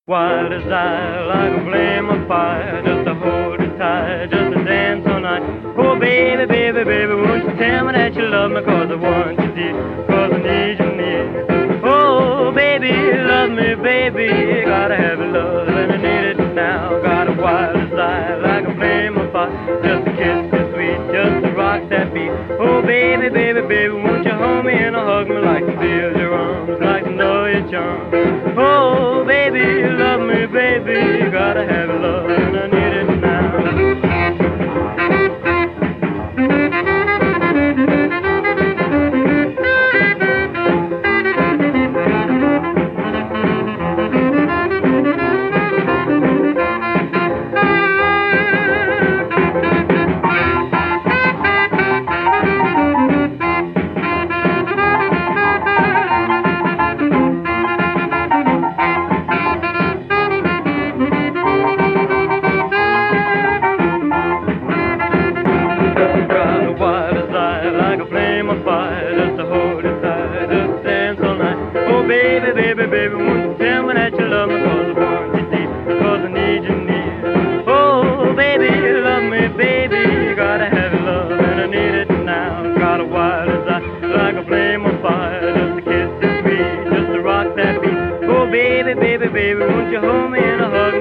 Wild desire like a flame of fire, just to hold you tight, just to dance all night. Oh baby, baby, baby, won't you tell me that you love me, 'cause I want you dear, 'cause I need you near. Oh baby, love me, baby, gotta have your love and I need it now. Got a wild desire like a flame of fire, just to kiss you sweet, just to rock that beat. Oh baby, baby, baby, won't you hold me and hug me like to feel your arms, like to know your charm. Oh baby, love me, baby, gotta have your love and I need it now. Baby, baby, baby, won't you tell me that you love me, 'cause I want you deep, 'cause I need you near. Oh, baby, love me, baby, gotta have your love and I need it now. Got a wild desire like a flame of fire, just to kiss you sweet, just to rock that beat. Oh, baby, baby, baby, won't you hold me in a hug